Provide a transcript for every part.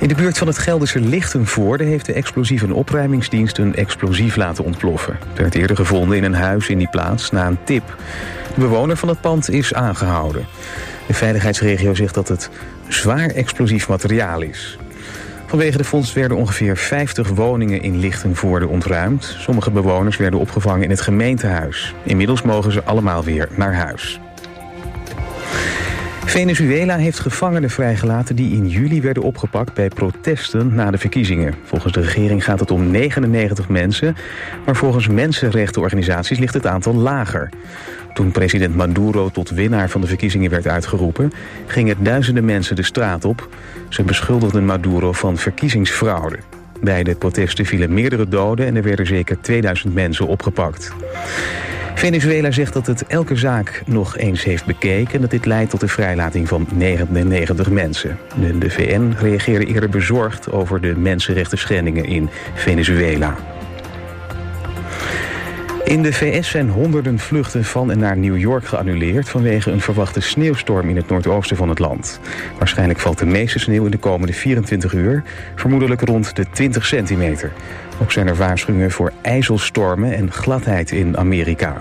In de buurt van het Gelderse Lichtenvoorde heeft de explosieve opruimingsdienst een explosief laten ontploffen. Het werd eerder gevonden in een huis in die plaats na een tip. De bewoner van het pand is aangehouden. De veiligheidsregio zegt dat het zwaar explosief materiaal is. Vanwege de vondst werden ongeveer 50 woningen in Lichtenvoorde ontruimd. Sommige bewoners werden opgevangen in het gemeentehuis. Inmiddels mogen ze allemaal weer naar huis. Venezuela heeft gevangenen vrijgelaten die in juli werden opgepakt bij protesten na de verkiezingen. Volgens de regering gaat het om 99 mensen, maar volgens mensenrechtenorganisaties ligt het aantal lager. Toen president Maduro tot winnaar van de verkiezingen werd uitgeroepen, gingen duizenden mensen de straat op. Ze beschuldigden Maduro van verkiezingsfraude. Bij de protesten vielen meerdere doden en er werden zeker 2000 mensen opgepakt. Venezuela zegt dat het elke zaak nog eens heeft bekeken en dat dit leidt tot de vrijlating van 99 mensen. De VN reageerde eerder bezorgd over de mensenrechten schendingen in Venezuela. In de VS zijn honderden vluchten van en naar New York geannuleerd vanwege een verwachte sneeuwstorm in het noordoosten van het land. Waarschijnlijk valt de meeste sneeuw in de komende 24 uur, vermoedelijk rond de 20 centimeter. Ook zijn er waarschuwingen voor ijzelstormen en gladheid in Amerika.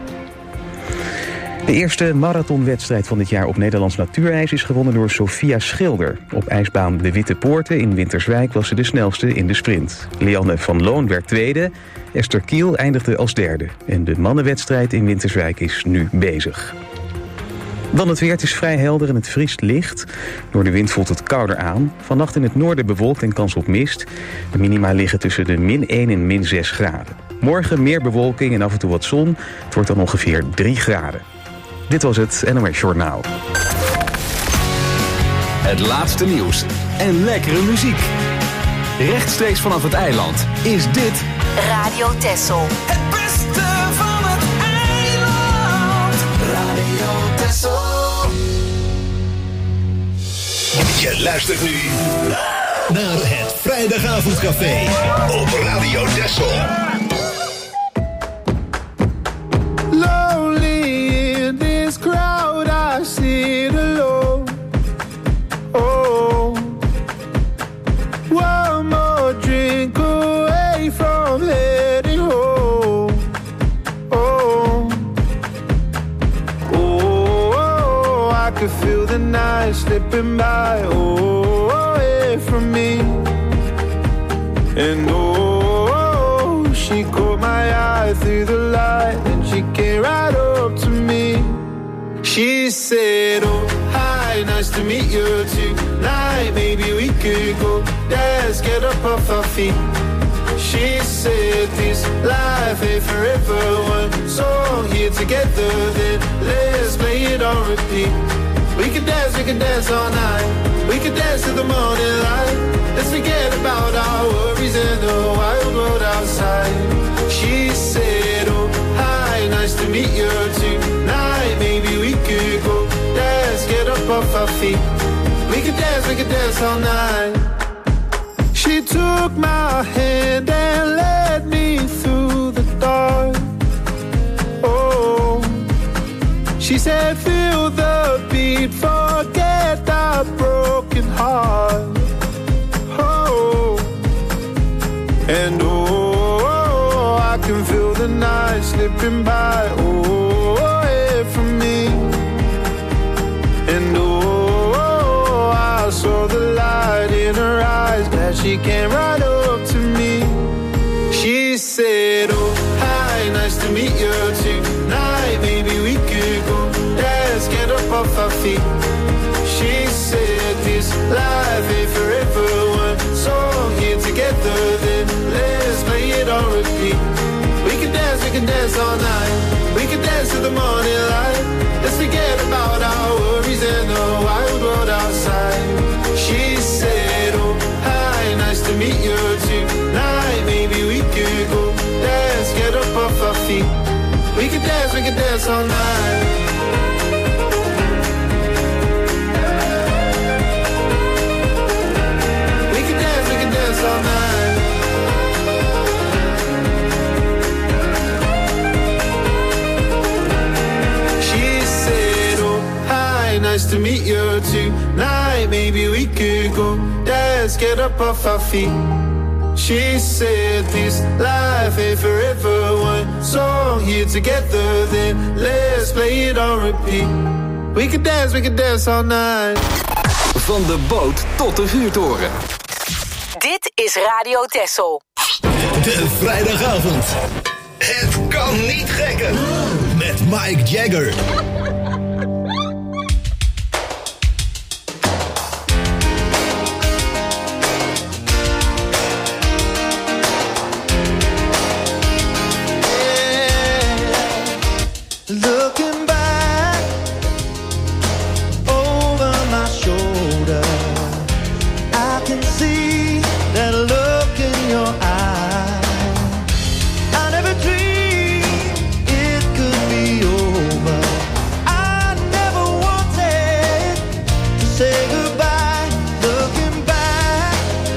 De eerste marathonwedstrijd van dit jaar op Nederlands natuurijs is gewonnen door Sophia Schilder. Op ijsbaan De Witte Poorten in Winterswijk was ze de snelste in de sprint. Lianne van Loon werd tweede, Esther Kiel eindigde als derde. En de mannenwedstrijd in Winterswijk is nu bezig. Dan het weer, het is vrij helder en het vriest licht. Door de wind voelt het kouder aan. Vannacht in het noorden bewolkt en kans op mist. De minima liggen tussen de -1 en -6 graden. Morgen meer bewolking en af en toe wat zon. Het wordt dan ongeveer 3 graden. Dit was het NOS Journaal. Het laatste nieuws en lekkere muziek. Rechtstreeks vanaf het eiland is dit Radio Texel. Het beste van het eiland. Radio Texel. Je luistert nu naar het Vrijdagavondcafé op Radio Texel. Crowd, I sit alone. Oh, one more drink away from heading home. Oh, oh, I could feel the night slipping by. Oh, away from me. And oh, she caught my eye through the light, and she came right up to me. She said, oh, hi, nice to meet you tonight. Maybe we could go dance, get up off our feet. She said, this life ain't forever. One song here together, then let's play it on repeat. We could dance all night. We could dance till the morning light. Let's forget about our worries and the wild world outside. She said, oh, hi, nice to meet you tonight. Maybe we could go dance, get up off our feet. We could dance all night. She took my hand and led me through the dark. Oh, she said, feel the beat, forget that broken heart. Oh, and oh, I can feel the night slipping by. Oh, away from me. And oh, I saw the light in her eyes, glad she came right up to me. She said, oh, hi, nice to meet you tonight. Maybe we could go dance, get up off our feet. She said, this life ain't forever. One song here together, then let's play it on repeat. We can dance all night. We can dance till the morning light. Let's forget about our worries and the wild world outside. She said, oh, hi, nice to meet you tonight. Maybe we could go dance, get up off our feet. We can dance all night. We can dance all night. She said, oh, hi, nice to meet you tonight. Maybe we could go dance. let's get up off our feet. She said this life ain't forever. One song here together, then let's play it on repeat. We can dance all night. Van de boot tot de vuurtoren. Dit is Radio Texel. De vrijdagavond. Het kan niet gekker. Met Mike Jagger. Looking back over my shoulder, I can see that look in your eye. I never dreamed it could be over. I never wanted to say goodbye. Looking back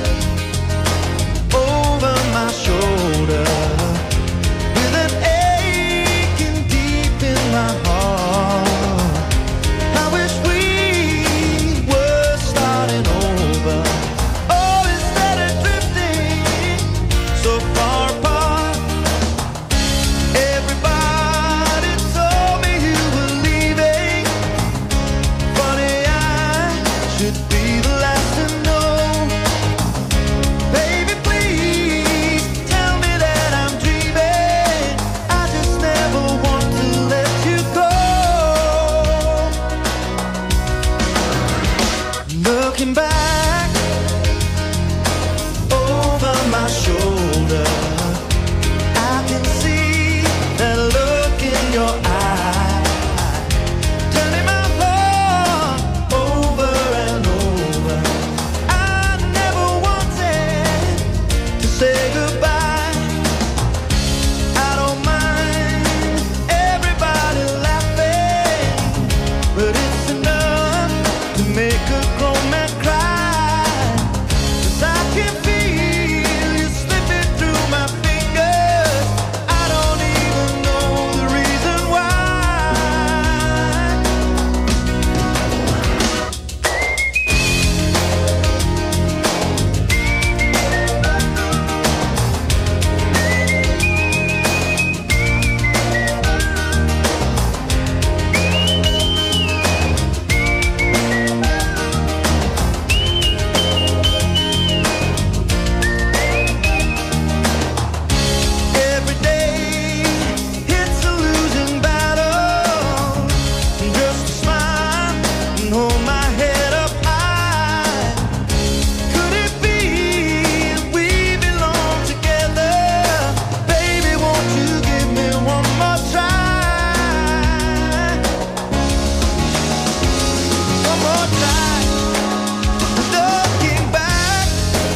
over my shoulder, with an aching deep in my heart. I wish we were starting over. Oh, instead of drifting so far apart. Everybody told me you were leaving. Funny, I should be the last to know. Baby, please tell me that I'm dreaming. I just never want to let you go. Looking back over my shoulder, I can see that look in your eye, turning my heart over and over. I never wanted to say goodbye. I don't mind everybody laughing, but it's enough to make a grown man cry. 'Cause I can feel you slipping through my fingers. I don't even know the reason why. Every day it's a losing battle. Just a smile and hold my head up high. Could it be we belong together? Baby, won't you give me one more try? One more try. Looking back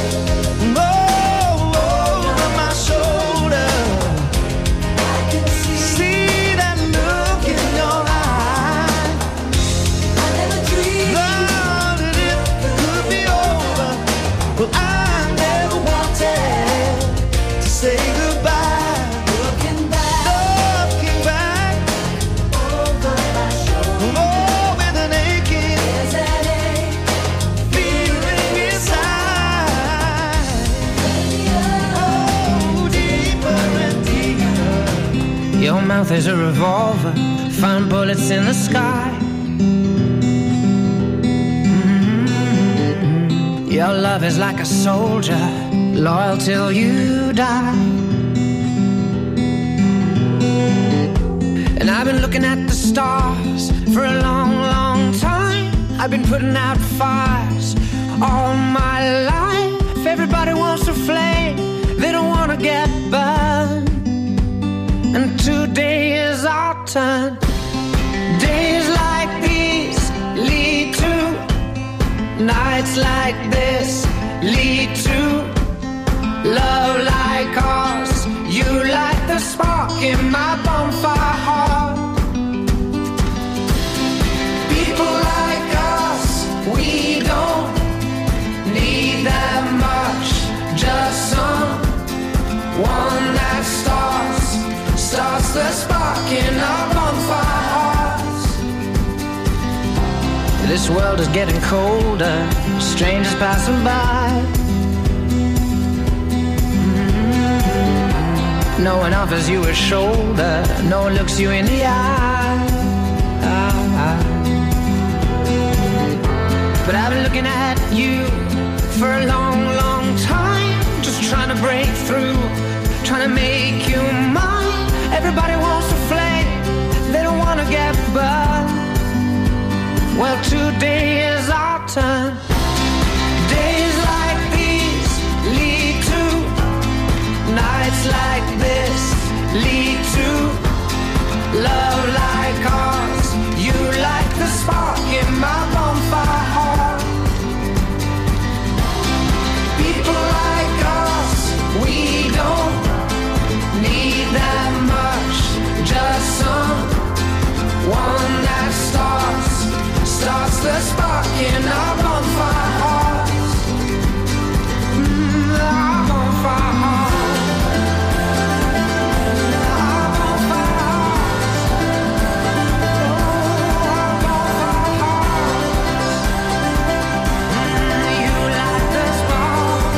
over my shoulder, I can see that look in your eye. I never dreamed that it could be over. Well, I never wanted to say goodbye. Looking back over my shoulder, oh, with an aching feeling inside. Oh, deeper and deeper. Your mouth is a revolver, find bullets in the sky. Your love is like a soldier, loyal till you die. And I've been looking at the stars for a long, long time. I've been putting out fires all my life. Everybody wants a flame, they don't wanna get burned. And today is our turn. Days like these lead to nights like this, lead to love like ours. You light the spark in my bonfire heart. People like us, we don't need that much, just someone that starts the spark in our bonfire hearts. This world is getting colder, strangers passing by. No one offers you a shoulder, no one looks you in the eye. But I've been looking at you for a long, long time, just trying to break through, trying to make you mine. Everybody wants to flame, they don't want to get burned. Well, today is our turn. Days like these lead to nights like this, lead to love like ours. You like the spark in my bonfire heart. People like us, we don't need that much, just someone that starts the spark in our bonfire hearts. Our bonfire hearts. Our bonfire hearts. Our bonfire hearts. You like the spark.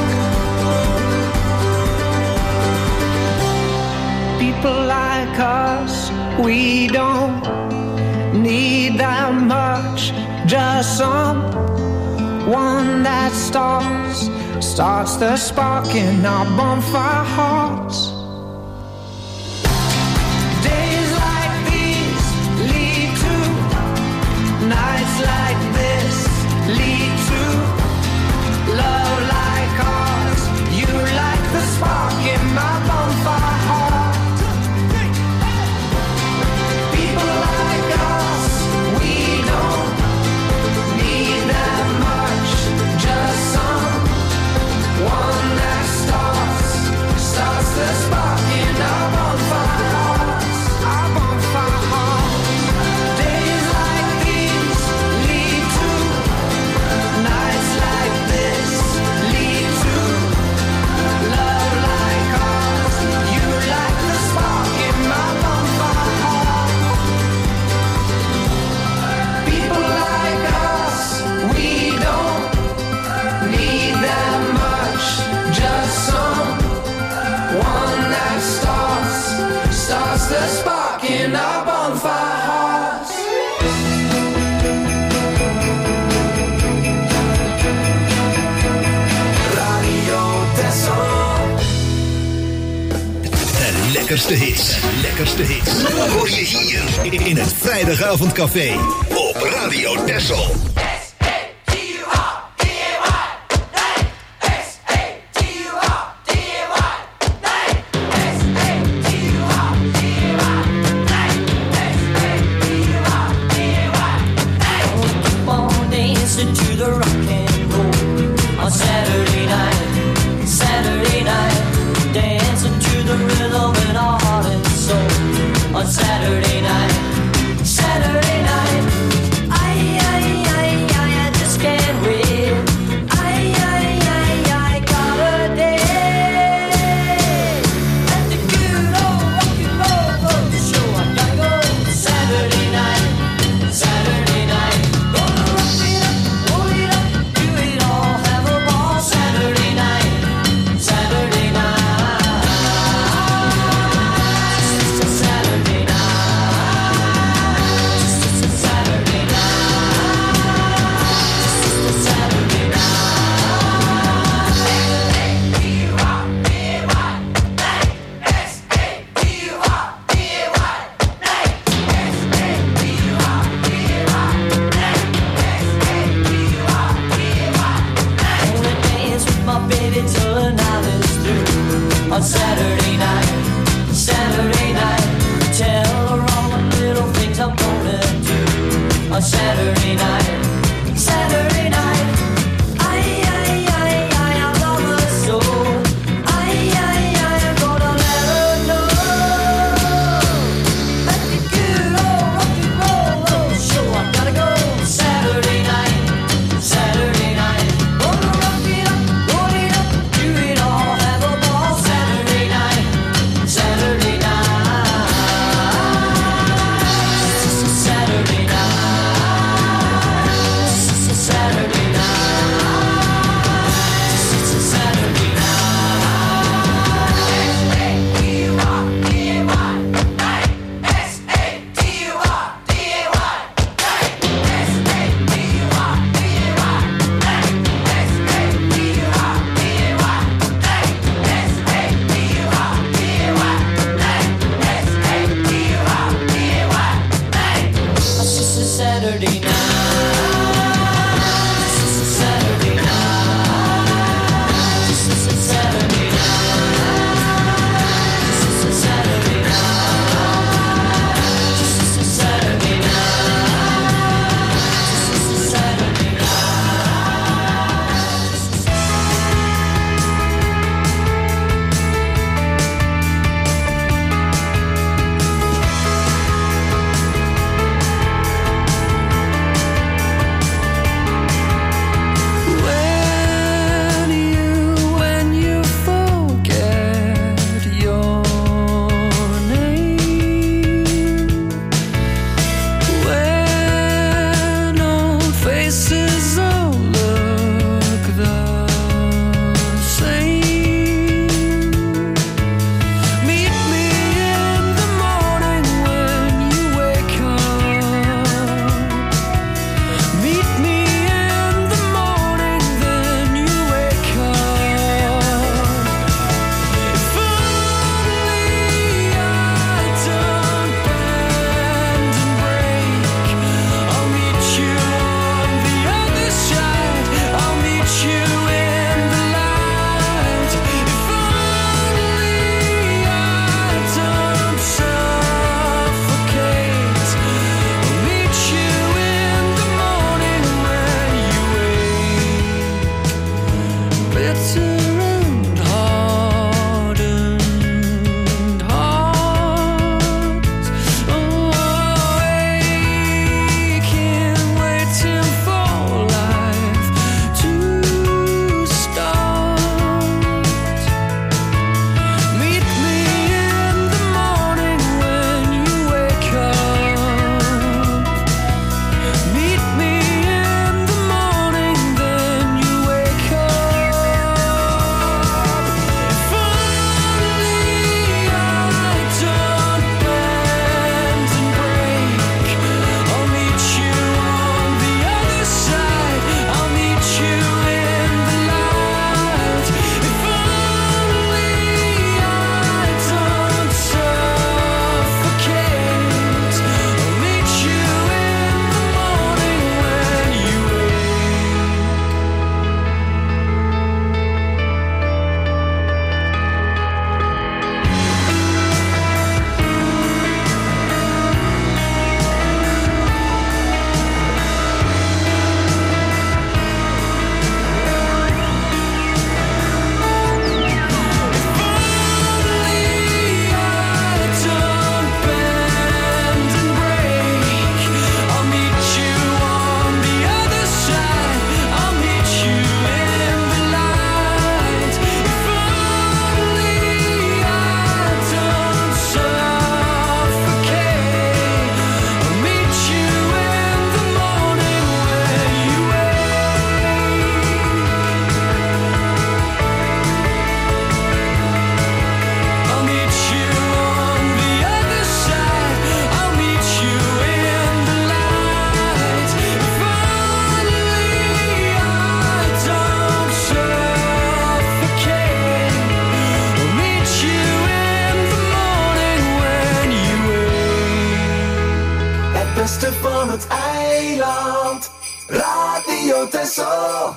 People like us, we don't need that much, just someone that starts the spark in our bonfire hearts. Days like these lead to nights like this, lead to love like ours. You like the spark in my bonfire heart. People like us, we don't need that much, just someone that starts the spark in our bonfire hearts. Our bonfire hearts. Days like these lead to nights like this, lead to love like ours. You like the spark in my bonfire heart. People like us, we don't need that much, just someone that starts the spark in our bonfire hearts. Radio Texel. De lekkerste hits. Hoor je hier in het Vrijdagavondcafé op Radio Texel. To the rock and roll on Saturday night, dancing to the rhythm in our heart and soul on Saturday night. I just can't wait. I got a day at the good old rock and roll show. I gotta go Saturday night. Gonna rock it up, roll it up, do it all, have a ball Saturday night. Saturday night. Just a Saturday night. Just a Saturday night. Just a Saturday night. Gonna dance with my baby till the night is through on Saturday night. Tell her all the little things I'm gonna do on Saturday night. I love her so. I'm gonna let her know that the good old rock and roll show. I gotta go Saturday night. Gonna rock it up, roll it up, do it all, have a ball Saturday night. Saturday night. bitter and hardened hearts. Oh, aching, waiting for life to start. Meet me in the morning when you wake up. Meet me in the morning, then you wake up. If only I don't bend and break, I'll meet you on the other side. I'll meet you in the light. If only I don't suffocate, I'll meet you in the morning when you beste van het eiland, Radio Texel.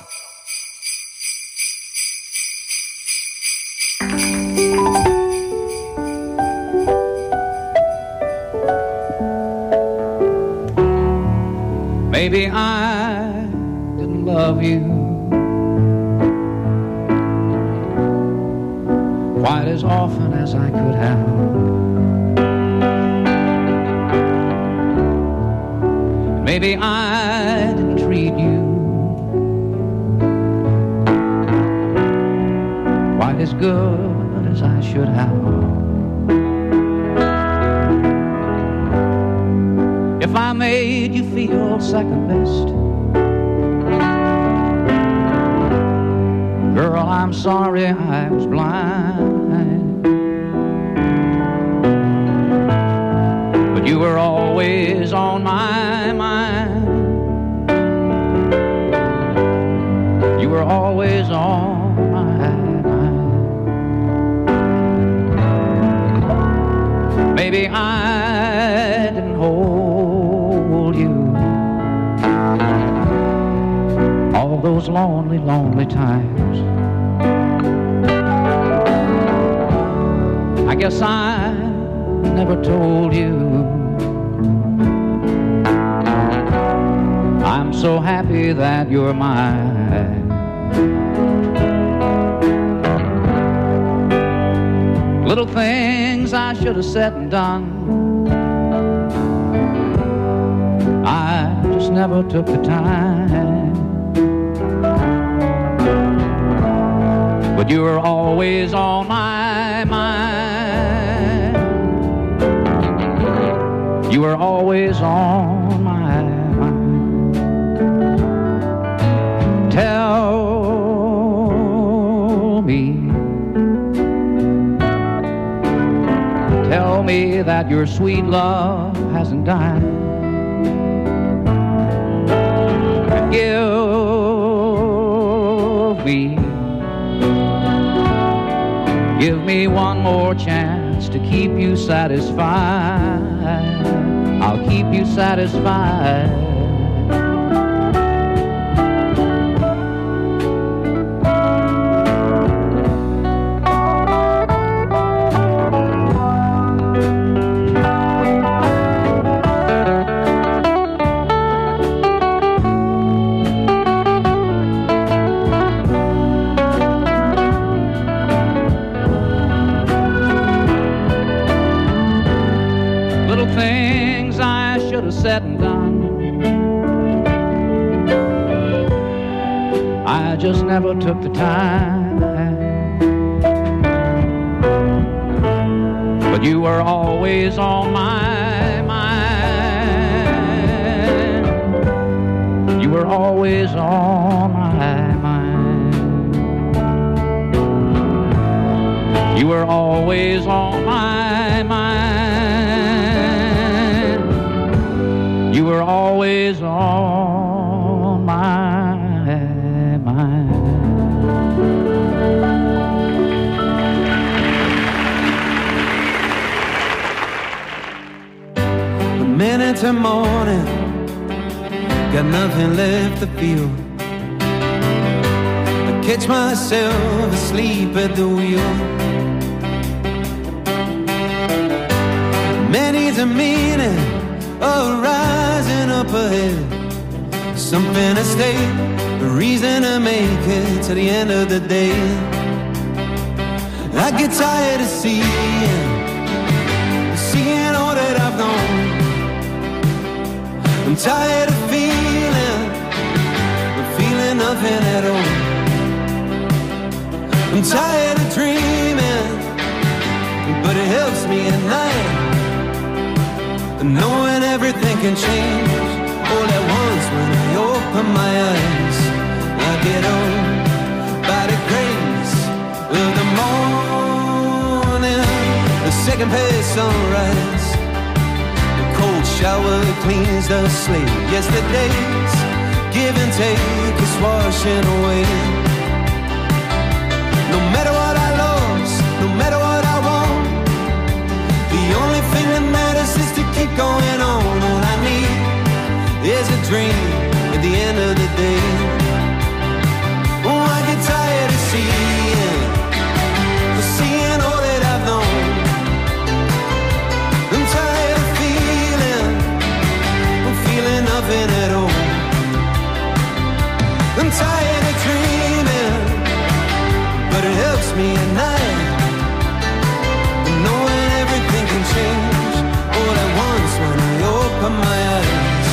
Maybe I didn't love you quite as often as I could have. Maybe I didn't treat you quite as good as I should have. If I made you feel second best, girl, I'm sorry I was blind. But you were always on my mind. You were always on my mind. Maybe I didn't hold you all those lonely, lonely times. I guess I never told you I'm so happy that you're mine. Little things I should have said and done, I just never took the time. But you were always on my mind. You were always on my mind. Tell me that your sweet love hasn't died. And give me one more chance to keep you satisfied. I'll keep you satisfied. said and done, I just never took the time. But you were always on my mind. You were always on my mind. You were always on my mind. You were always on my mind. Minute to morning, got nothing left to feel. I catch myself asleep at the wheel. Many's a meaning of rising up ahead. Something to stay, a reason to make it to the end of the day. I get tired of seeing all that I've known. I'm tired of feeling nothing at all. I'm tired of dreaming, but it helps me at night, knowing everything can change all at once when I open my eyes. I get on by the grace of the morning, the second page sunrise. Cold shower cleans the slate. Yesterday's give and take is washing away. No matter what I lost, no matter what I want, the only thing that matters is to keep going on. All I need is a dream at the end of the day. Oh, I get tired of seeing all that I've known. I'm tired of feeling nothing at all. I'm tired of dreaming, but it helps me at night, knowing everything can change all at once when I open my eyes.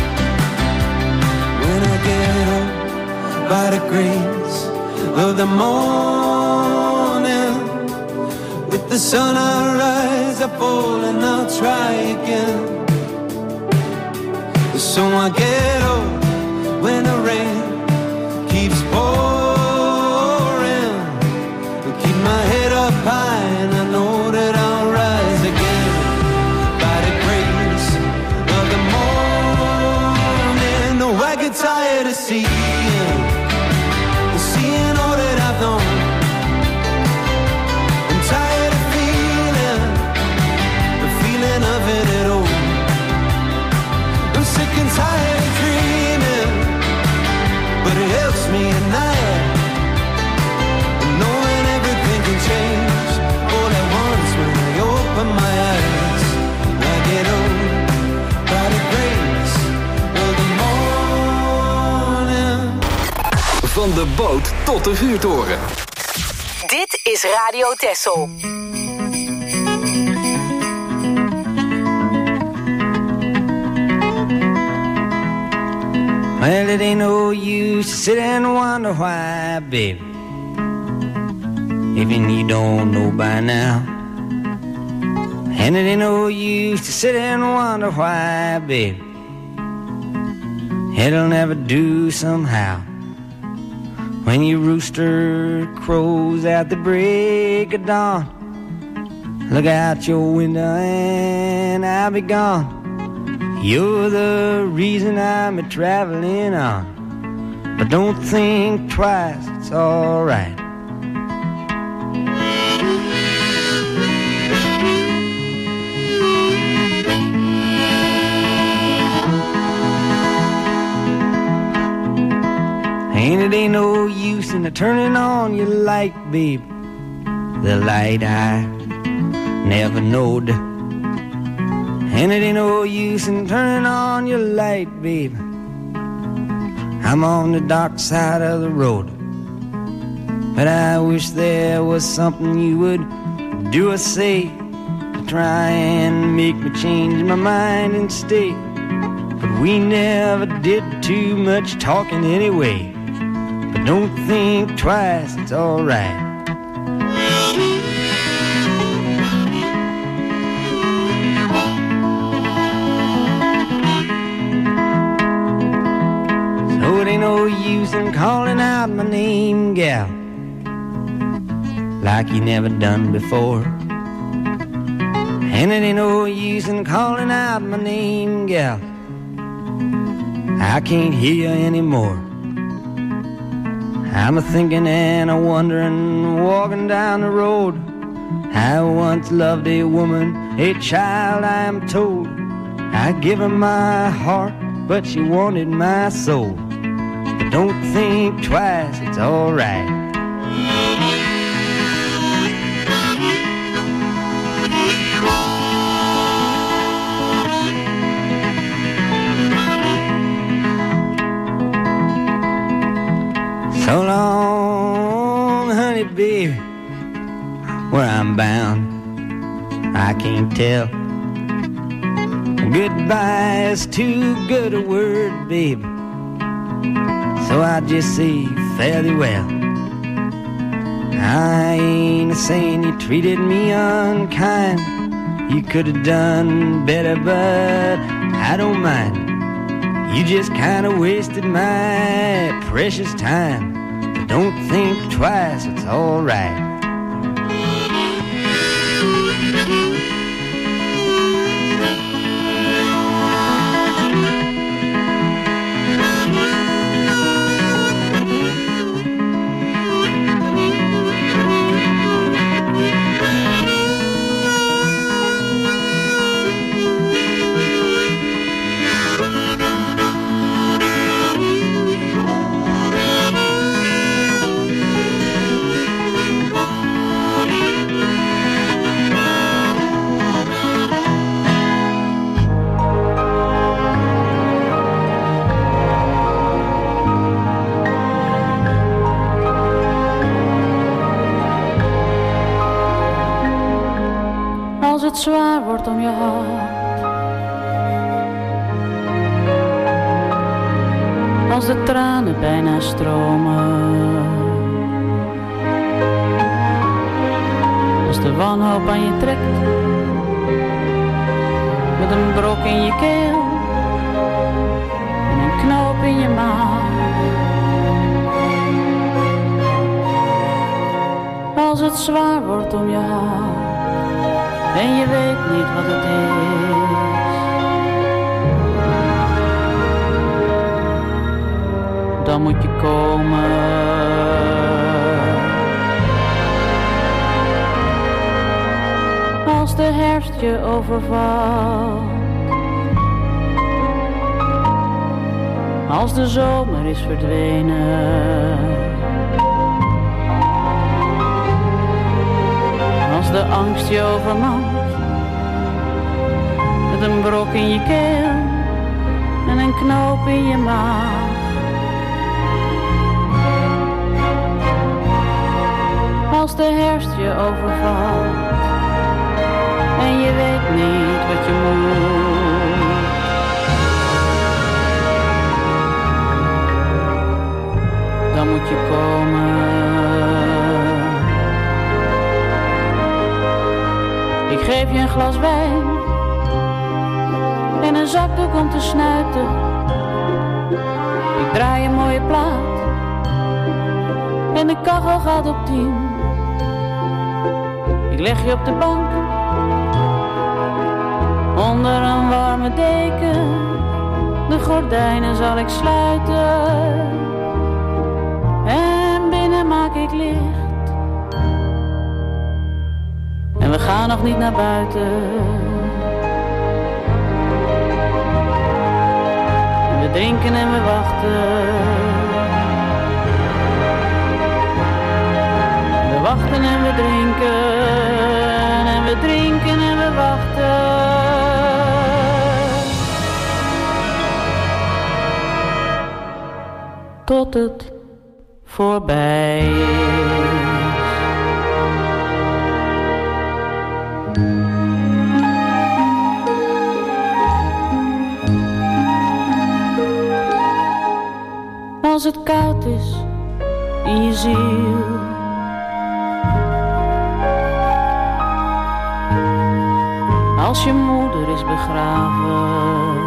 When I get up by the grace of the morning, with the sun I rise, I fall and I'll try again. So I get up when the rain keeps pouring. I keep my head up high and I know that I'll rise again by the grace of the morning. No, I get tired of seeing all that I've known. I'm tired of feeling nothing at all. I'm sick and tired of dreaming, but it helps me at night, knowing everything can change all at once when I open my eyes. I get on by the grace of the morning. Van de boot tot de vuurtoren. Dit is Radio Texel. Well, it ain't no use to sit and wonder why, baby, even you don't know by now. And it ain't no use to sit and wonder why, baby, it'll never do somehow. When your rooster crows at the break of dawn, look out your window and I'll be gone. You're the reason I'm a-traveling on, but don't think twice, it's alright. And it ain't no use in turning on your light, babe, the light I never knowed. And it ain't no use in turning on your light, babe, I'm on the dark side of the road. But I wish there was something you would do or say to try and make me change my mind and stay. we never did too much talking anyway. But don't think twice, it's alright. So it ain't no use in calling out my name, gal, like you never done before. And it ain't no use in calling out my name, gal, I can't hear you anymore. I'm a-thinking and a-wondering, walking down the road. I once loved a woman, a child I am told. I give her my heart, but she wanted my soul. But don't think twice, it's alright. So long, honey, baby, where I'm bound, I can't tell. Goodbye is too good a word, baby, so I just say fare thee well. I ain't saying you treated me unkind. You could have done better, but I don't mind. You just kind of wasted my precious time. But don't think twice, it's alright. Als het zwaar wordt om je hart, als de tranen bijna stromen, als de wanhoop aan je trekt, met een brok in je keel en een knoop in je maag. Als het zwaar wordt om je hart en je weet niet wat het is, dan moet je komen. Als de herfst je overvalt, als de zomer is verdwenen, als de angst je overmand, met een brok in je keel en een knoop in je maag. Als de herfst je overvalt en je weet niet wat je moet, dan moet je komen. Ik geef je een glas wijn en een zakdoek om te snuiten. Ik draai een mooie plaat en de kachel gaat op 10. Ik leg je op de bank onder een warme deken. De gordijnen zal ik sluiten en binnen maak ik licht. En we gaan nog niet naar buiten. En we drinken en we wachten. We wachten en we drinken. En we drinken en we wachten. Tot het voorbij is. als je moeder is begraven.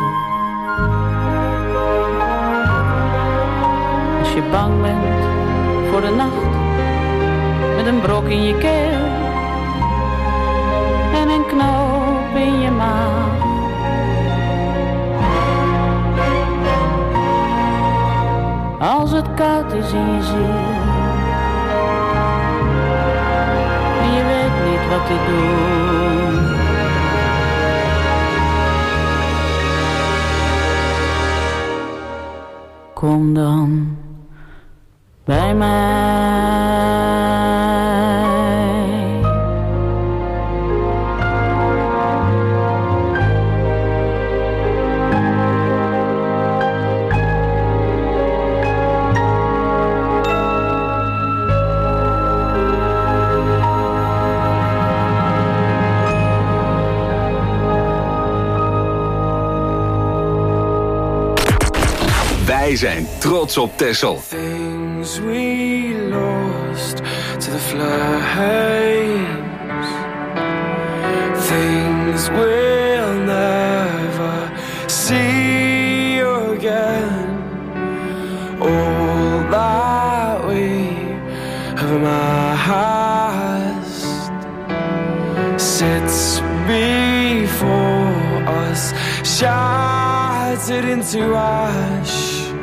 Als je bang bent voor de nacht, met een brok in je keel en een knoop in je maag. Als het koud is in je ziel en je weet niet wat te doen. Kom dan bij mij. Wij zijn trots op Texel. Things we lost to the flames. Things we'll never see again. All that we have amassed sits before us, shattered into ash.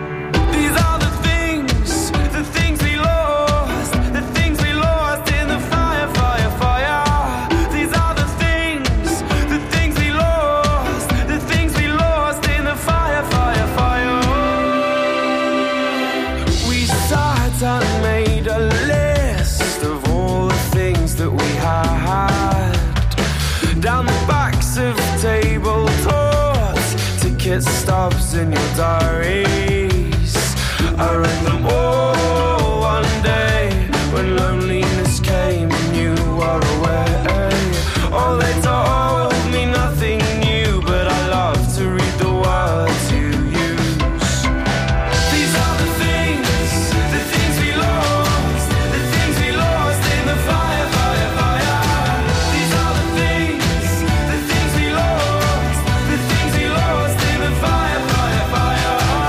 Stops in your diaries. I read them all one day when loneliness came and you were away. Oh, they told me nothing new, but I love to read the words you use. These are the things we lost, the things we lost in the fire, fire, fire. These are the things we lost, the things we lost in the fire, fire, fire.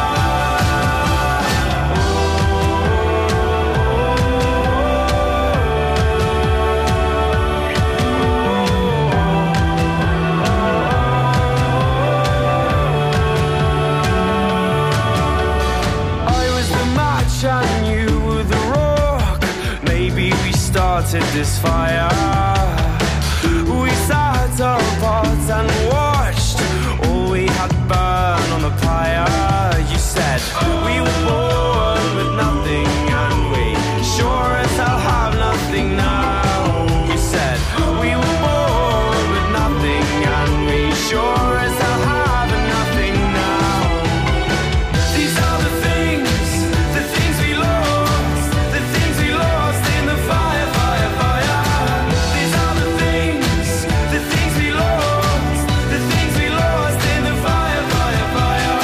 I was the match and you were the rock. Maybe we started this fire. We sat apart and watched all we had burn on the pyre. You said we were born with nothing and we sure as hell have nothing now. You said we were born with nothing and we sure as hell have nothing now. These are the things we lost, the things we lost in the fire, fire, fire. These are the things we lost, the things we lost in the fire, fire, fire.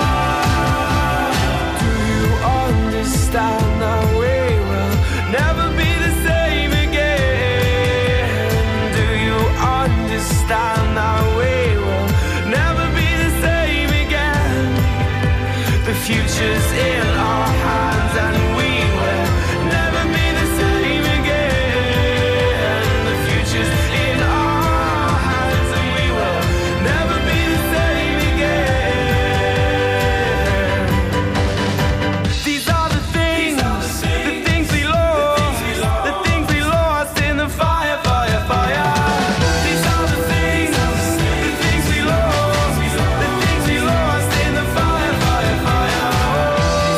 Do you understand that we will never be the same again? Do you understand that we will never be the same again? The future's in our hands and we will never be the same again. The future's in our hands and we will never be the same again. These are the things we lost, the things we lost in the fire, fire, fire. These are the things we lost, the things we lost in the fire, fire, fire.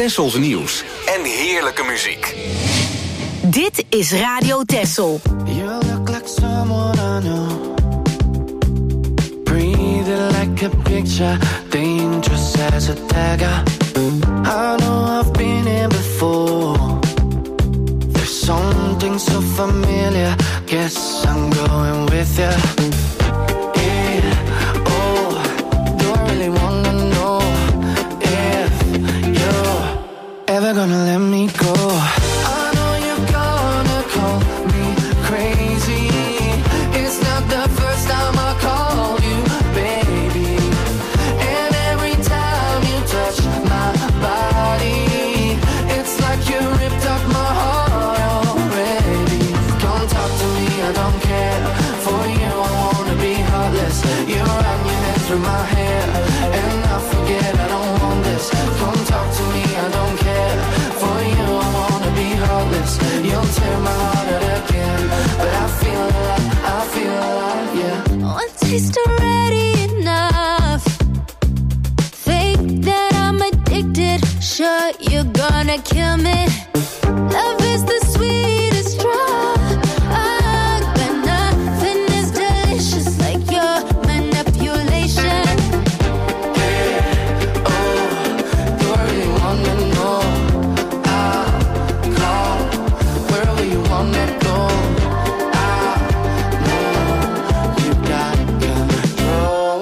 Tessels nieuws en heerlijke muziek. Dit is Radio Tessel. You look like someone I know. Breathing like a picture, dangerous as a dagger. I know I've been here before. There's something so familiar. Guess I'm going with you. Yeah, oh, do I really wanna know if you're ever gonna let me go? I know you're gonna call me crazy. It's not the first time I called you, baby. And every time you touch my body, it's like you ripped up my heart already. Come talk to me, I don't care. For you, I wanna be heartless. You run your head through my hair, and I forget I don't want this. Come talk to me, I don't care. For you, I wanna be heartless. You'll tear my heart out again, but I feel alive, yeah. One taste already enough. Think that I'm addicted. Sure, you're gonna kill me. Love is the sweetest drug, but nothing is delicious like your manipulation. Yeah, oh, do I really wanna know? I'll call, wherever you wanna go. I know you got control.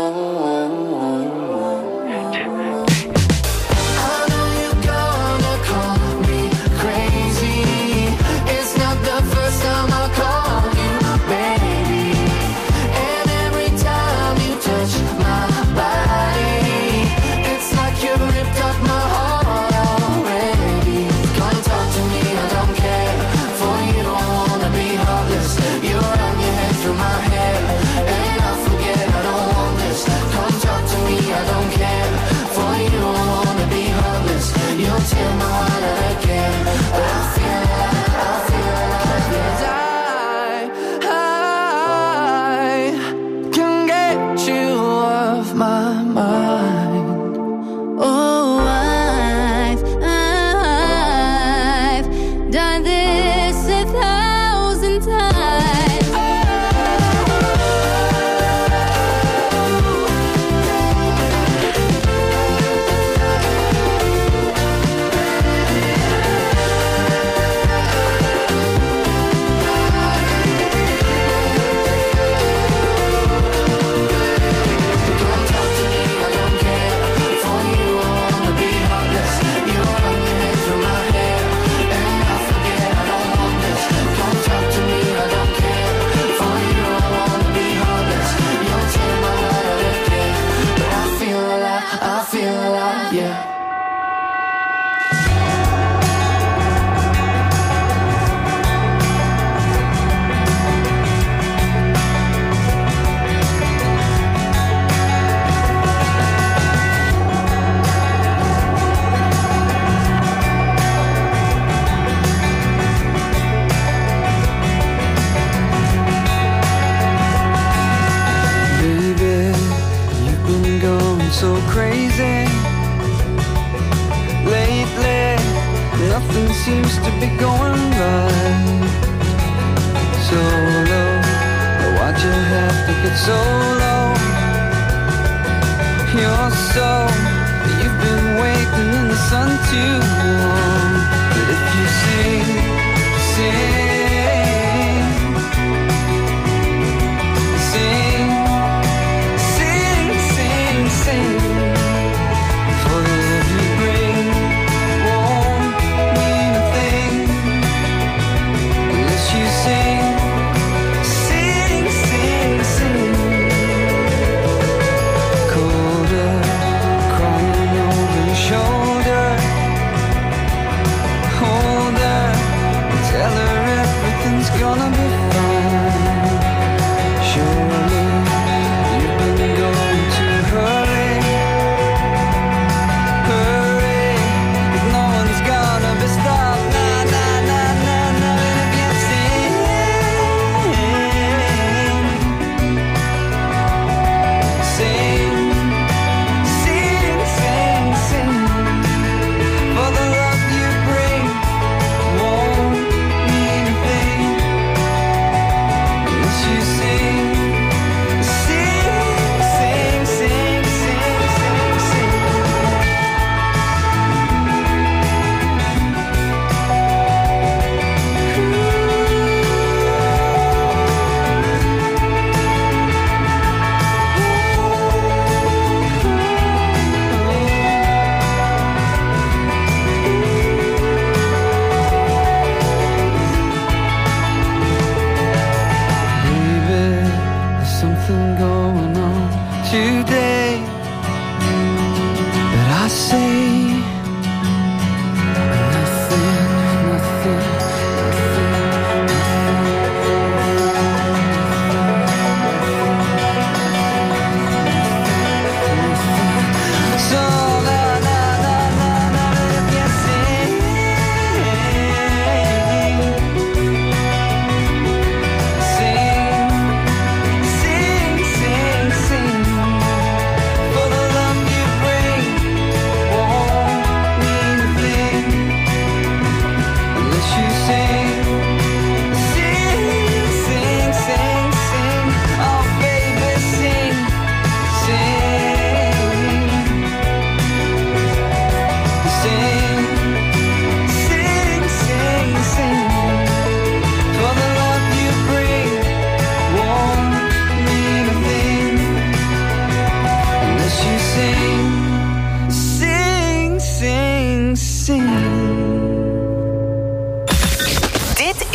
I know you're gonna call me crazy. It's not the first time I called you, baby. And every time you touch my body, it's like you ripped up my heart already. Come talk to me, I don't care. For you, I wanna be heartless. You run your head through my hair, and I forget I don't want this. Come talk to me, I don't care. For you, I wanna be heartless. You'll tear my heart out again, but I feel alive, yes, I can get you off my mind. Oh, I've done this 1,000 times. Come talk to me, I don't care. For you, I wanna be heartless. You run your head through my hair, and I forget I don't want this. Come talk to me, I don't care. For you, I wanna be heartless. You'll tear my heart out again, but I feel alive, yeah. Baby, you've been going so crazy lately. Nothing seems to be going right. So low, why'd you have to get so low? You're so, you've been waiting in the sun too long. But if you sing, for the love you bring won't mean a thing unless you sing. Colder, crying over your shoulder. Hold her, tell her everything's gonna be fine. Surely you've been going to hurry, if no one's gonna be stopped. Nah, nah, nah, nah, nah. And if you sing, for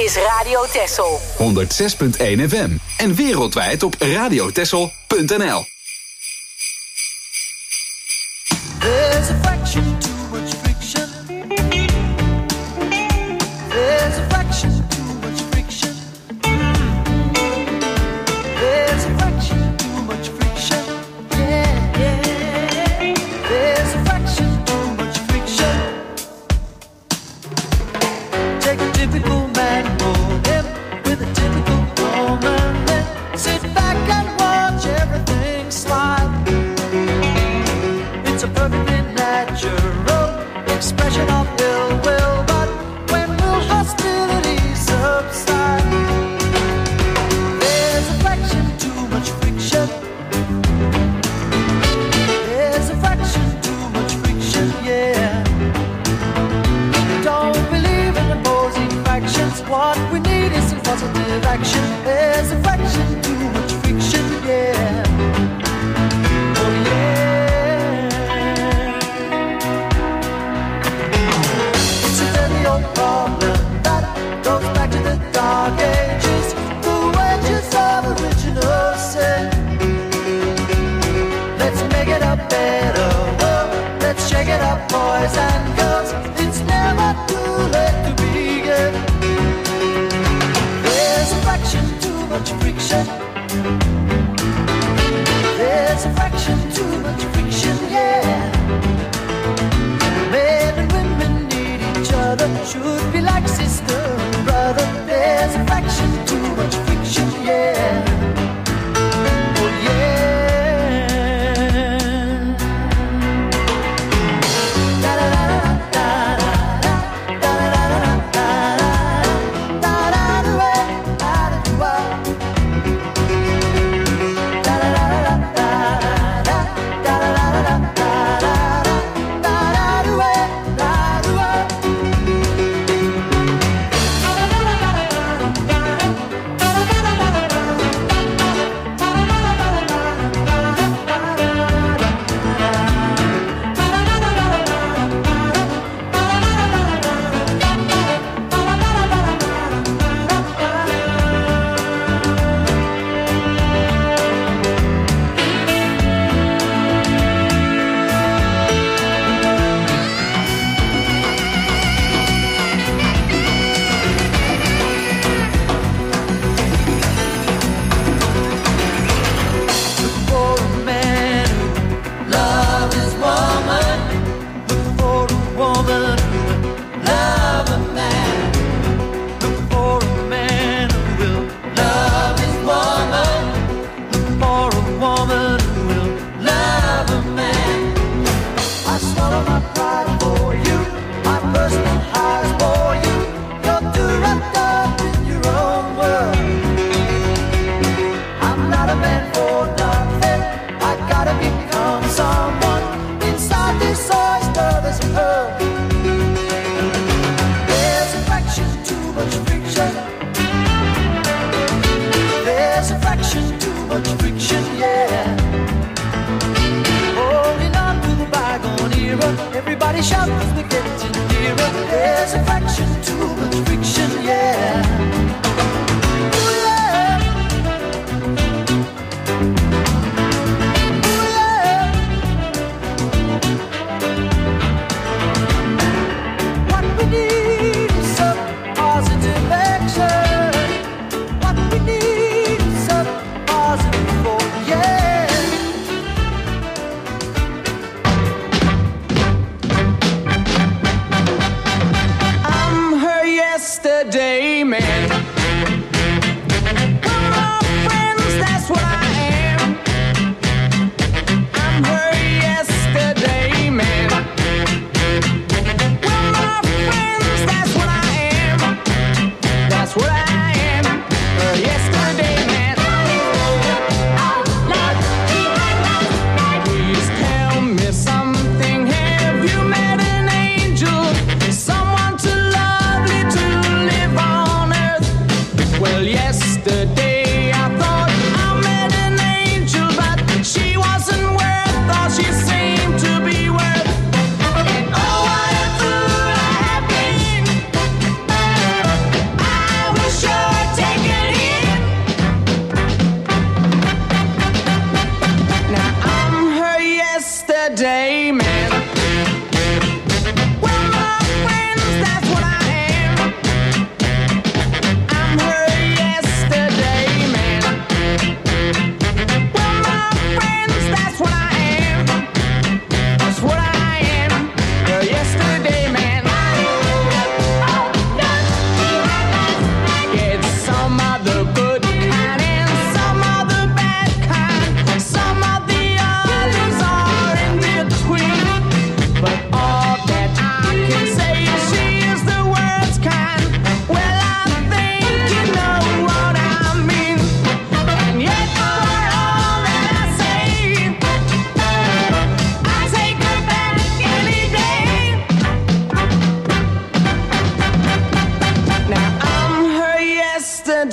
is Radio Texel. 106.1 FM. En wereldwijd op radiotexel.nl. There's a fraction too much friction. There's a fraction too much friction. There's a fraction too much friction. Yeah, yeah. There's a fraction too much friction. Take a typical man, mold him with a typical woman, then sit back and watch everything slide. It's a perfectly natural expression of ill will, but when will hostility subside? There's a fraction too much friction. There's a fraction too much friction, yeah. Don't believe in opposing factions. What we need is some positive action. There's a fraction too much friction, yeah. Oh yeah. It's a deadly old problem that goes back to the dark ages. The wages of original sin. Let's make it a better world. Let's shake it up, boys and girls. It's never too late to begin. There's a fraction too much friction. There's a fraction too much friction, yeah. Men and women need each other, should be like sister and brother. There's a fraction too much friction, yeah. Oh yeah. Da da da da da da da da da da da da da da da da.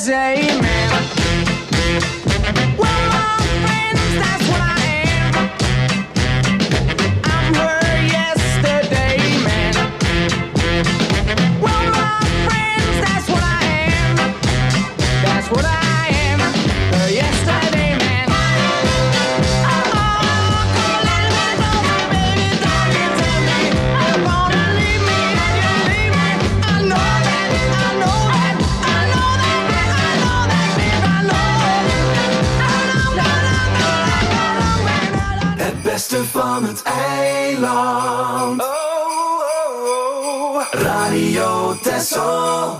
yesterday man. Well, my friends, that's what I am. I'm her yesterday man. Well, my friends, that's what I am. That's what I am. Her yesterday man. Beste van het eiland. Oh, oh, oh. Radio Texel.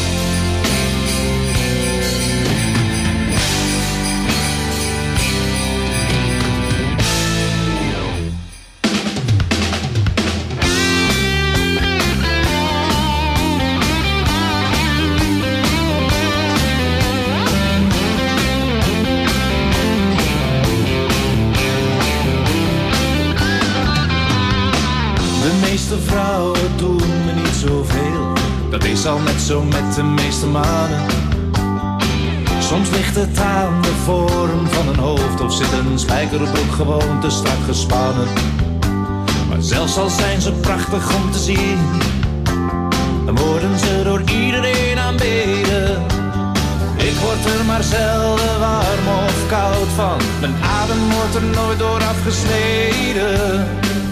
De meeste vrouwen doen me niet zoveel. Dat is al net zo met de meeste mannen. Soms ligt het aan de vorm van een hoofd, of zit een spijkerbroek gewoon te strak gespannen. Maar zelfs al zijn ze prachtig om te zien, dan worden ze door iedereen aanbeden. Ik word er maar zelden warm of koud van. Mijn adem wordt er nooit door afgesneden.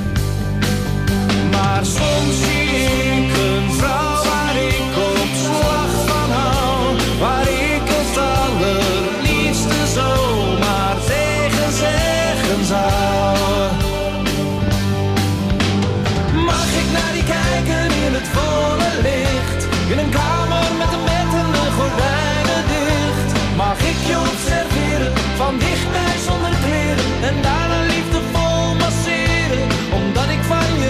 Maar soms zie ik een vrouw waar ik op slag van hou, waar ik het allerliefste zomaar tegen zeggen zou. Mag ik naar die kijken in het volle licht, in een kamer met een bed en de gordijnen dicht? Mag ik je observeren, van dichtbij zonder kleren, en daarna liefdevol masseren, omdat ik van je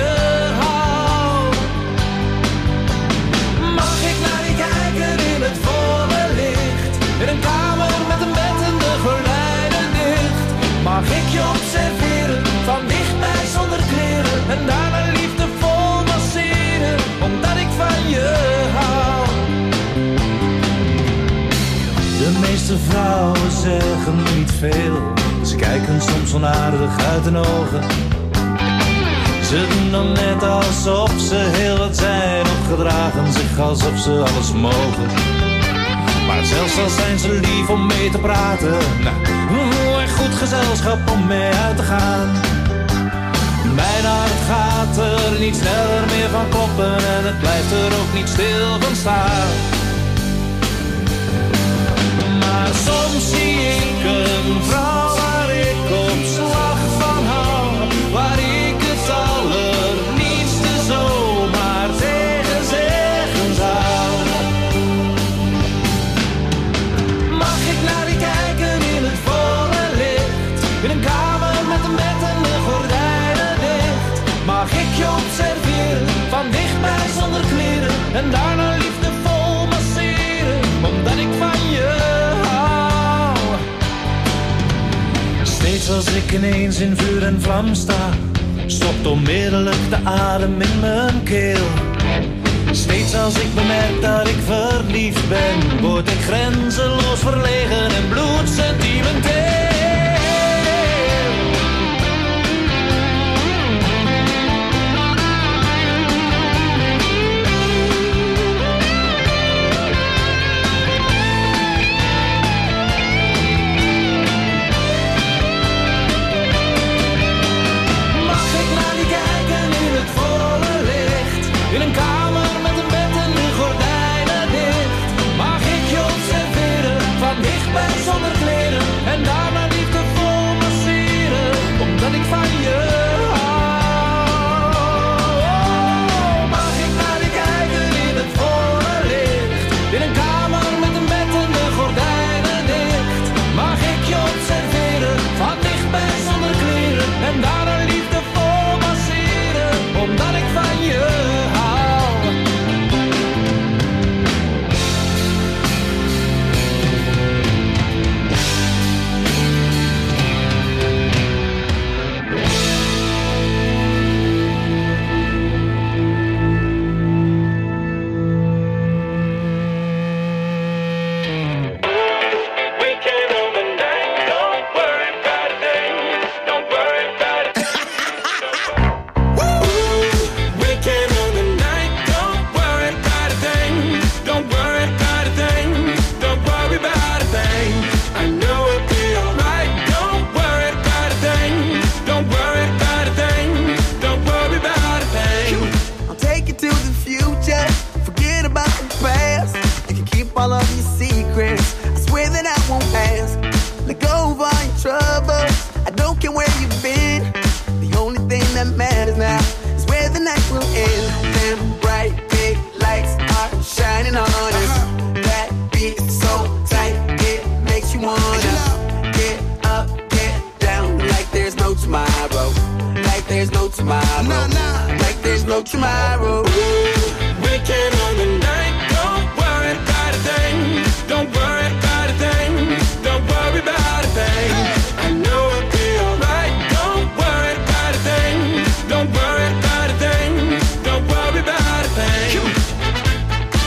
in een kamer met een bed en de gordijnen dicht? Mag ik je observeren, van dichtbij zonder kleren, en daarna liefdevol masseren, omdat ik van je hou? De meeste vrouwen zeggen niet veel. Ze kijken soms onaardig uit hun ogen. Ze doen dan net alsof ze heel wat zijn, of gedragen zich alsof ze alles mogen. Maar zelfs al zijn ze lief om mee te praten, nou, en goed gezelschap om mee uit te gaan. Mijn hart gaat er niet sneller meer van kloppen, en het blijft er ook niet stil van staan. Maar soms zie ik een vrouw waar ik op slag van hou, waar ik het allerliefste zomaar tegen zeggen zou. Mag ik naar die kijken in het volle licht, in een kamer met een bed en de gordijnen dicht? Mag ik je observeren, van dichtbij zonder kleren, en daarna liefdevol masseren, omdat ik van je hou? Steeds als ik ineens in vuur en vlam sta, stopt onmiddellijk de adem in mijn keel. Steeds als ik bemerk dat ik verliefd ben, word ik grenzeloos verlegen en bloedsentimenteel. Mag ik naar die kijken in het volle licht, in een kamer met een bed en de gordijnen dicht? Mag ik je observeren, van dichtbij zonder kleren, en daarna tomorrow.